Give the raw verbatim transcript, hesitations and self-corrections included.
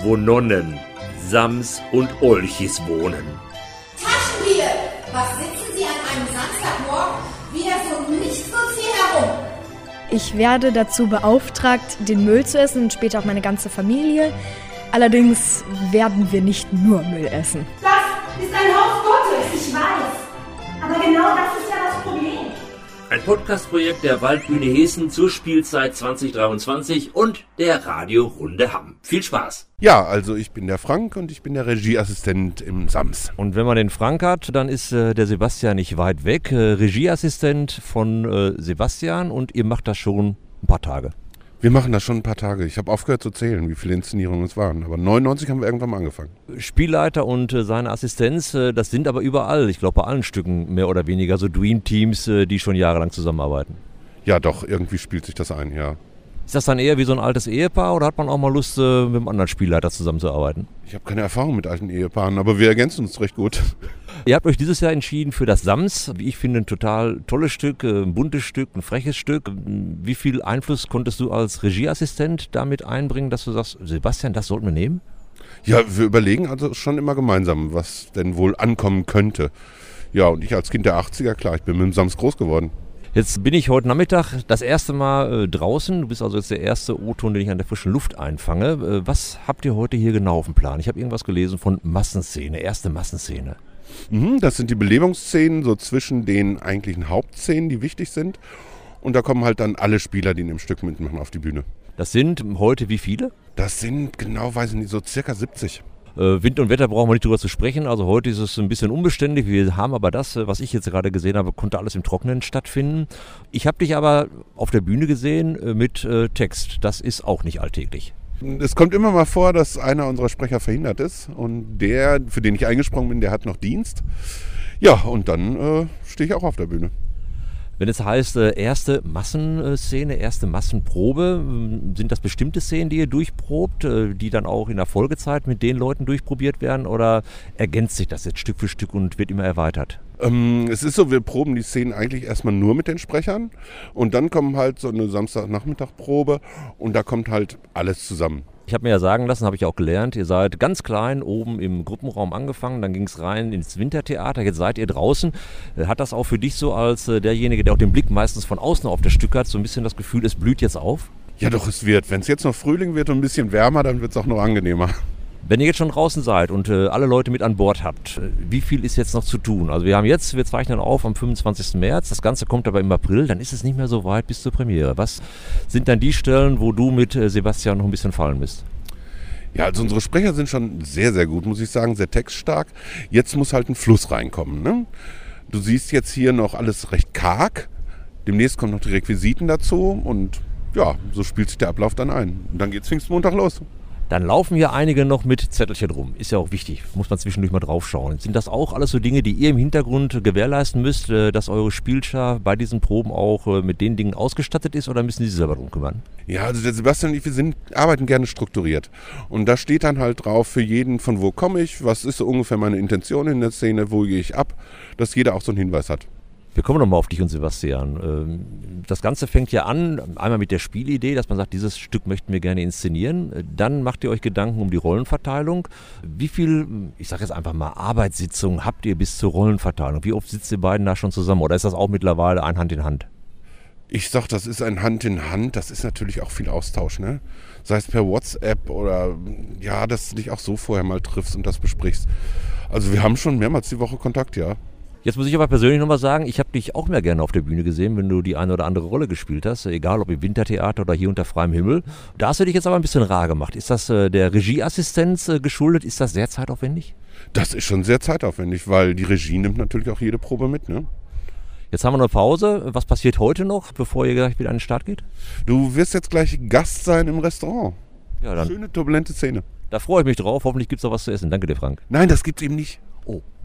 wo Nonnen, Sams und Olchis wohnen. Taschendiebe! Was sitzen Sie an einem Samstagmorgen wieder so nichtsnutz hier herum? Ich werde dazu beauftragt, den Müll zu essen und später auch meine ganze Familie. Allerdings werden wir nicht nur Müll essen. Das ist ein Haus Gottes, ich weiß. Aber genau das ist ja das Problem. Ein Podcast-Projekt der Waldbühne Hessen zur Spielzeit zwanzig dreiundzwanzig und der Radiorunde Hamm. Viel Spaß! Ja, also ich bin der Frank und ich bin der Regieassistent im Sams. Und wenn man den Frank hat, dann ist äh, der Sebastian nicht weit weg. Äh, Regieassistent von äh, Sebastian und ihr macht das schon ein paar Tage. Wir machen das schon ein paar Tage. Ich habe aufgehört zu zählen, wie viele Inszenierungen es waren. Aber neunundneunzig haben wir irgendwann mal angefangen. Spielleiter und äh, seine Assistenz, äh, das sind aber überall, ich glaube bei allen Stücken mehr oder weniger so Dream-Teams, äh, die schon jahrelang zusammenarbeiten. Ja doch, irgendwie spielt sich das ein, ja. Ist das dann eher wie so ein altes Ehepaar oder hat man auch mal Lust, äh, mit einem anderen Spielleiter zusammenzuarbeiten? Ich habe keine Erfahrung mit alten Ehepaaren, aber wir ergänzen uns recht gut. Ihr habt euch dieses Jahr entschieden für das Sams, wie ich finde, ein total tolles Stück, ein buntes Stück, ein freches Stück. Wie viel Einfluss konntest du als Regieassistent damit einbringen, dass du sagst, Sebastian, das sollten wir nehmen? Ja, wir überlegen also schon immer gemeinsam, was denn wohl ankommen könnte. Ja, und ich als Kind der achtziger, klar, ich bin mit dem Sams groß geworden. Jetzt bin ich heute Nachmittag das erste Mal äh, draußen. Du bist also jetzt der erste O-Ton, den ich an der frischen Luft einfange. Äh, was habt ihr heute hier genau auf dem Plan? Ich habe irgendwas gelesen von Massenszene, erste Massenszene. Mhm, das sind die Belebungsszenen, so zwischen den eigentlichen Hauptszenen, die wichtig sind. Und da kommen halt dann alle Spieler, die in dem Stück mitmachen, auf die Bühne. Das sind heute wie viele? Das sind, genau weiß ich nicht, so circa siebzig. Äh, Wind und Wetter brauchen wir nicht drüber zu sprechen. Also heute ist es ein bisschen unbeständig. Wir haben aber das, was ich jetzt gerade gesehen habe, konnte alles im Trockenen stattfinden. Ich habe dich aber auf der Bühne gesehen äh, mit äh, Text. Das ist auch nicht alltäglich. Es kommt immer mal vor, dass einer unserer Sprecher verhindert ist und der, für den ich eingesprungen bin, der hat noch Dienst. Ja, und dann äh, stehe ich auch auf der Bühne. Wenn es heißt, äh, erste Massenszene, erste Massenprobe, äh, sind das bestimmte Szenen, die ihr durchprobt, äh, die dann auch in der Folgezeit mit den Leuten durchprobiert werden oder ergänzt sich das jetzt Stück für Stück und wird immer erweitert? Ähm, es ist so, wir proben die Szenen eigentlich erstmal nur mit den Sprechern und dann kommt halt so eine Samstagnachmittagprobe und da kommt halt alles zusammen. Ich habe mir ja sagen lassen, habe ich auch gelernt, ihr seid ganz klein oben im Gruppenraum angefangen, dann ging es rein ins Wintertheater, jetzt seid ihr draußen. Hat das auch für dich so als äh, derjenige, der auch den Blick meistens von außen auf das Stück hat, so ein bisschen das Gefühl, es blüht jetzt auf? Ja doch, es wird. Wenn es jetzt noch Frühling wird und ein bisschen wärmer, dann wird es auch noch angenehmer. Wenn ihr jetzt schon draußen seid und äh, alle Leute mit an Bord habt, äh, wie viel ist jetzt noch zu tun? Also wir haben jetzt, wir zeichnen auf am fünfundzwanzigsten März, das Ganze kommt aber im April, dann ist es nicht mehr so weit bis zur Premiere. Was sind dann die Stellen, wo du mit äh, Sebastian noch ein bisschen fallen bist? Ja, also unsere Sprecher sind schon sehr, sehr gut, muss ich sagen, sehr textstark. Jetzt muss halt ein Fluss reinkommen, ne? Du siehst jetzt hier noch alles recht karg. Demnächst kommen noch die Requisiten dazu und ja, so spielt sich der Ablauf dann ein. Und dann geht's Pfingstmontag los. Dann laufen hier einige noch mit Zettelchen rum. Ist ja auch wichtig, muss man zwischendurch mal drauf schauen. Sind das auch alles so Dinge, die ihr im Hintergrund gewährleisten müsst, dass eure Spielschar bei diesen Proben auch mit den Dingen ausgestattet ist oder müssen Sie sich selber drum kümmern? Ja, also der Sebastian und ich, wir sind, arbeiten gerne strukturiert. Und da steht dann halt drauf für jeden, von wo komme ich, was ist so ungefähr meine Intention in der Szene, wo gehe ich ab, dass jeder auch so einen Hinweis hat. Wir kommen nochmal auf dich und Sebastian. Das Ganze fängt ja an, einmal mit der Spielidee, dass man sagt, dieses Stück möchten wir gerne inszenieren. Dann macht ihr euch Gedanken um die Rollenverteilung. Wie viel, ich sage jetzt einfach mal, Arbeitssitzungen habt ihr bis zur Rollenverteilung? Wie oft sitzt ihr beiden da schon zusammen? Oder ist das auch mittlerweile ein Hand in Hand? Ich sag, das ist ein Hand in Hand. Das ist natürlich auch viel Austausch, ne? Sei es per WhatsApp oder ja, dass du dich auch so vorher mal triffst und das besprichst. Also wir haben schon mehrmals die Woche Kontakt, ja. Jetzt muss ich aber persönlich nochmal sagen, ich habe dich auch mehr gerne auf der Bühne gesehen, wenn du die eine oder andere Rolle gespielt hast, egal ob im Wintertheater oder hier unter freiem Himmel. Da hast du dich jetzt aber ein bisschen rar gemacht. Ist das äh, der Regieassistenz äh, geschuldet? Ist das sehr zeitaufwendig? Das ist schon sehr zeitaufwendig, weil die Regie nimmt natürlich auch jede Probe mit, ne? Jetzt haben wir eine Pause. Was passiert heute noch, bevor ihr gleich wieder an den Start geht? Du wirst jetzt gleich Gast sein im Restaurant. Ja, dann. Schöne, turbulente Szene. Da freue ich mich drauf. Hoffentlich gibt es auch was zu essen. Danke dir, Frank. Nein, das gibt's eben nicht. Oh.